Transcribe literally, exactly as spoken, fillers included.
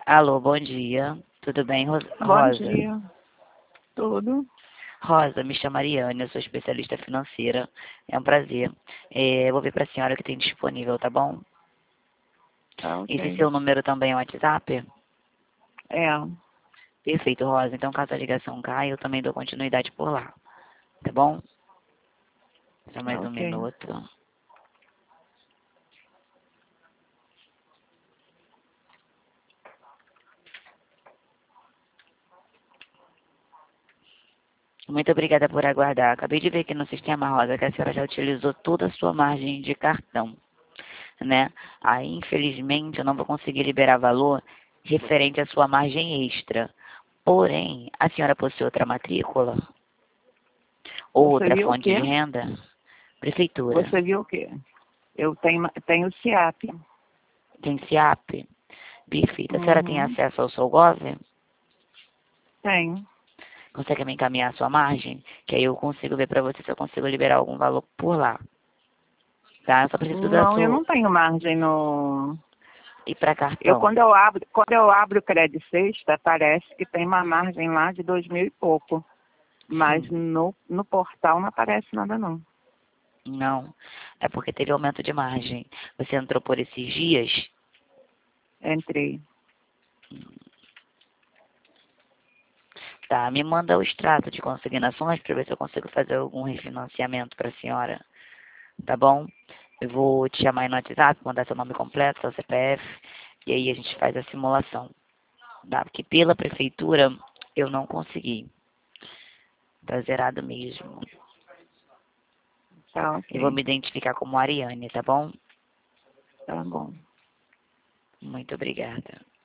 Alô, bom dia. Tudo bem, Ro- Bom Rosa? dia. Tudo? Rosa, me chamo Mariane, eu sou especialista financeira. É um prazer. É, eu vou ver para a senhora o que tem disponível, tá bom? Tá Esse ok. seu número também é o WhatsApp? É, Perfeito, Rosa. Então, caso a ligação caia, eu também dou continuidade por lá. Tá bom? Só tá mais um ok. minuto. Muito obrigada por aguardar. Acabei de ver aqui no sistema, Rosa, que a senhora já utilizou toda a sua margem de cartão, né? Aí, infelizmente, eu não vou conseguir liberar valor referente à sua margem extra. Porém, a senhora possui outra matrícula? Ou Você outra viu o fonte quê? de renda? Prefeitura. Você viu o quê? Eu tenho, tenho o SIAP. Tem SIAP? Perfeito. A senhora tem Uhum. acesso ao SOLGOV? Tenho. Consegue me encaminhar a sua margem? Que aí eu consigo ver para você se eu consigo liberar algum valor por lá. Tá? Eu só preciso da Não, eu sua... não tenho margem no. E para Eu cartão? quando eu abro, quando eu abro o Credit Sexta, parece que tem uma margem lá de dois mil e pouco. Mas Sim. no, no portal não aparece nada não. Não. É porque teve aumento de margem. Você entrou por esses dias? Entrei. Tá, me manda o extrato de consignações para ver se eu consigo fazer algum refinanciamento para a senhora. Tá bom? Eu vou te chamar aí no WhatsApp, mandar seu nome completo, seu C P F, e aí a gente faz a simulação. Tá? Porque pela prefeitura eu não consegui. Tá zerado mesmo. Tá Eu vou ok. me identificar como Ariane, tá bom? Tá bom. Muito obrigada.